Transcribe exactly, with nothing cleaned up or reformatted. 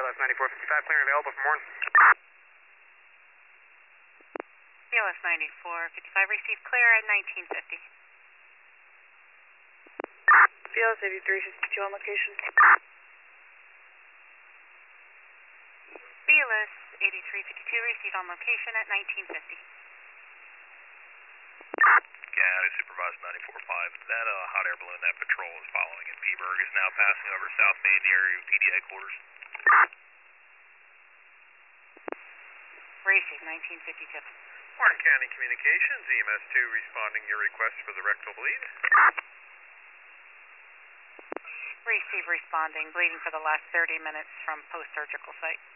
S ninety-four fifty-five, clear and available for morning. B L S ninety-four fifty-five, received clear at nineteen fifty. B L S eighty-three fifty-two on location. B L S eighty-three fifty-two, received on location at nineteen fifty. County Supervisor ninety-four five. That uh, hot air balloon that patrol is following in Peaburg is now passing over South Main, the area of P D headquarters. Received nineteen fifty-two. Martin County Communications, E M S two responding your request for the rectal bleed. Receive responding, bleeding for the last thirty minutes from post-surgical site.